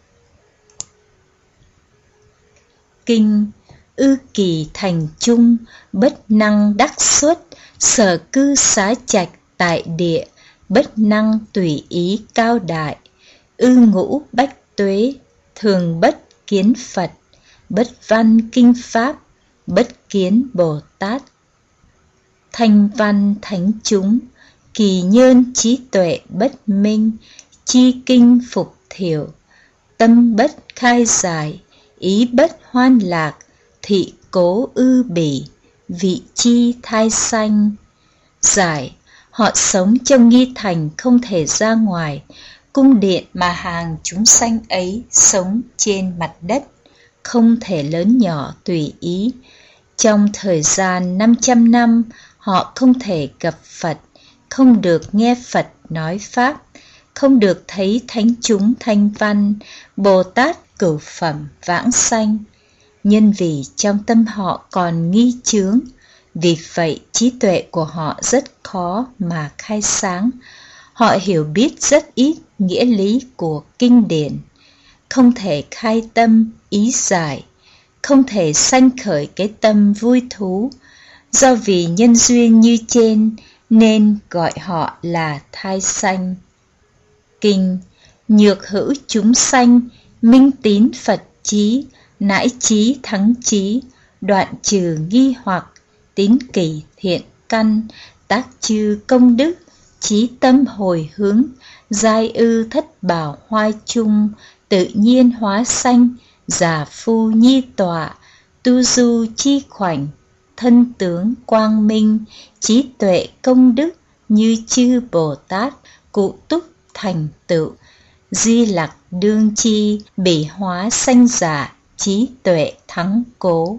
Kinh Ư kỳ thành chung, bất năng đắc xuất, sở cư xá trạch tại địa, bất năng tùy ý cao đại. Ư ngũ bách tuế, thường bất kiến Phật, bất văn kinh Pháp, bất kiến Bồ Tát. Thanh văn thánh chúng, kỳ nhơn trí tuệ bất minh, chi kinh phục thiểu, tâm bất khai giải, ý bất hoan lạc, thị cố ư bỉ, vị chi thai sanh. Giải, họ sống trong nghi thành không thể ra ngoài, cung điện mà hàng chúng sanh ấy sống trên mặt đất, không thể lớn nhỏ tùy ý. Trong thời gian năm trăm năm, họ không thể gặp Phật, không được nghe Phật nói Pháp, không được thấy thánh chúng thanh văn, Bồ Tát cửu phẩm vãng sanh. Nhân vì trong tâm họ còn nghi chướng, vì vậy trí tuệ của họ rất khó mà khai sáng. Họ hiểu biết rất ít nghĩa lý của kinh điển, không thể khai tâm ý giải, không thể sanh khởi cái tâm vui thú. Do vì nhân duyên như trên nên gọi họ là thai sanh. Kinh Nhược hữu chúng sanh, minh tín Phật chí, nãi chí thắng chí, đoạn trừ nghi hoặc, tín kỷ thiện căn, tác chư công đức, chí tâm hồi hướng, giai ư thất bảo hoai chung, tự nhiên hóa sanh, giả phu nhi tọa, tu du chi khoảnh, thân tướng quang minh, trí tuệ công đức như chư Bồ Tát, cụ túc thành tựu, di lặc đương chi, bỉ hóa sanh giả, trí tuệ thắng cố.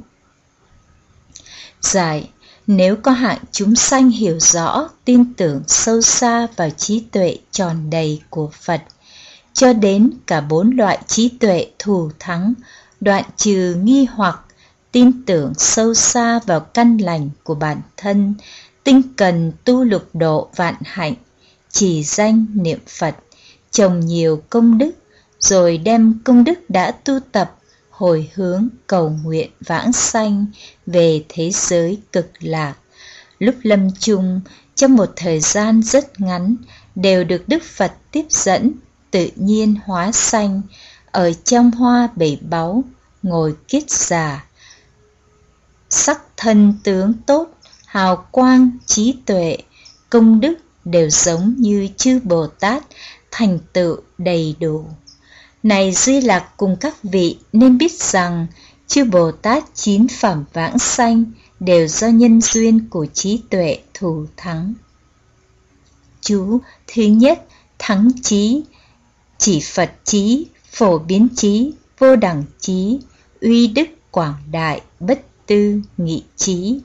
Giải, nếu có hạng chúng sanh hiểu rõ, tin tưởng sâu xa vào trí tuệ tròn đầy của Phật, cho đến cả bốn loại trí tuệ thù thắng, đoạn trừ nghi hoặc, tin tưởng sâu xa vào căn lành của bản thân, tinh cần tu lục độ vạn hạnh, trì danh niệm Phật, trồng nhiều công đức, rồi đem công đức đã tu tập hồi hướng cầu nguyện vãng sanh về thế giới cực lạc. Lúc lâm chung, trong một thời gian rất ngắn, đều được Đức Phật tiếp dẫn, tự nhiên hóa sanh, ở trong hoa bảy báu, ngồi kiết già. Sắc thân tướng tốt, hào quang, trí tuệ, công đức đều giống như chư Bồ Tát, thành tựu đầy đủ. Này Di Lặc cùng các vị nên biết rằng, chư Bồ Tát chín phẩm vãng sanh đều do nhân duyên của trí tuệ thù thắng. Chú thứ nhất, thắng trí, chỉ Phật trí, phổ biến trí, vô đẳng trí, uy đức quảng đại, bất tư nghị trí.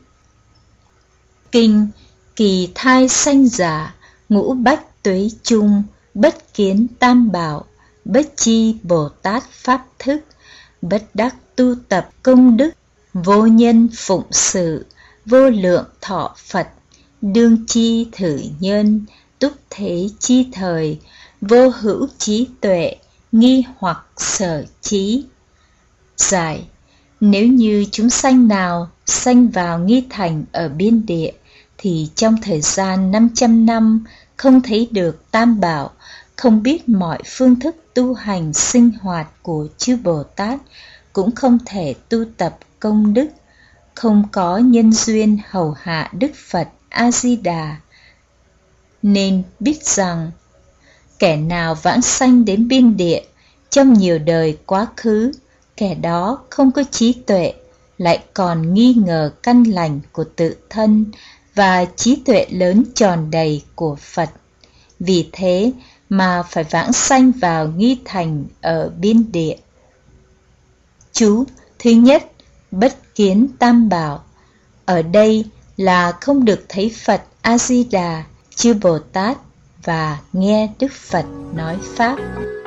Kinh Kỳ thai sanh giả, ngũ bách tuế chung, bất kiến tam bảo, bất chi Bồ Tát pháp thức, bất đắc tu tập công đức, vô nhân phụng sự, vô lượng thọ Phật, đương chi thử nhân, túc thế chi thời, vô hữu trí tuệ, nghi hoặc sở trí. Giải: nếu như chúng sanh nào sanh vào nghi thành ở biên địa, thì trong thời gian năm trăm năm không thấy được tam bảo, không biết mọi phương thức tu hành sinh hoạt của chư Bồ Tát, cũng không thể tu tập công đức, không có nhân duyên hầu hạ Đức Phật A-di-đà. Nên biết rằng, kẻ nào vãng sanh đến biên địa trong nhiều đời quá khứ, kẻ đó không có trí tuệ, lại còn nghi ngờ căn lành của tự thân và trí tuệ lớn tròn đầy của Phật. Vì thế mà phải vãng sanh vào nghi thành ở biên địa. Chú thứ nhất, bất kiến tam bảo. Ở đây là không được thấy Phật A-di-đà, chư Bồ Tát và nghe Đức Phật nói Pháp.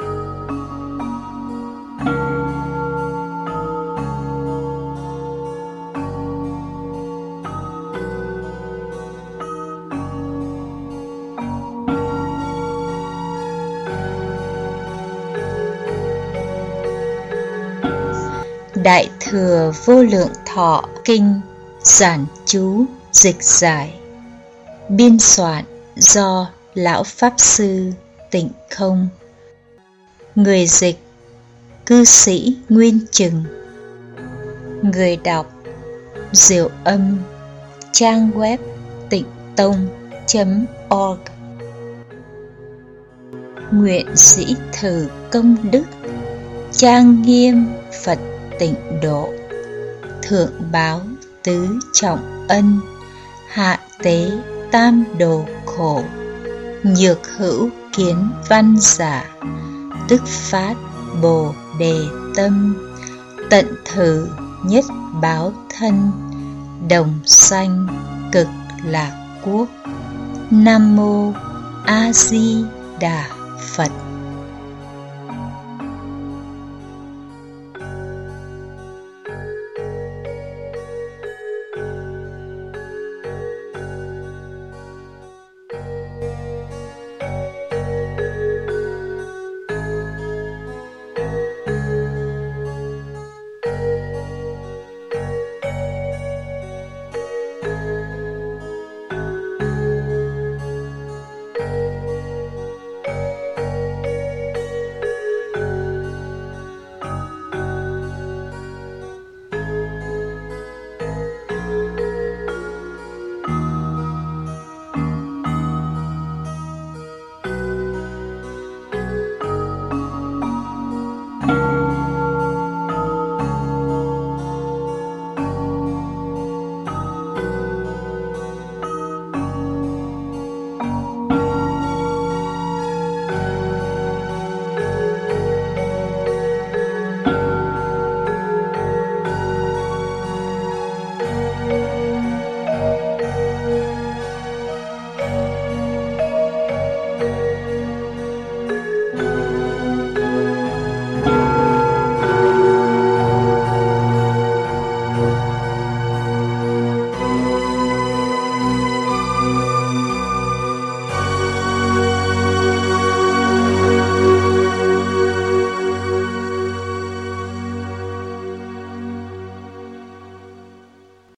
Đại Thừa Vô Lượng Thọ Kinh, giản chú, dịch giải. Biên soạn do Lão Pháp Sư Tịnh Không. Người dịch: cư sĩ Nguyên Chừng. Người đọc: Diệu Âm. Trang web tịnh tông chấm org. Nguyện sĩ thử công đức, trang nghiêm Phật tịnh độ, thượng báo tứ trọng ân, hạ tế tam đồ khổ, nhược hữu kiến văn giả, tức phát bồ đề tâm, tận thử nhất báo thân, đồng sanh cực lạc quốc. Nam mô A Di Đà Phật.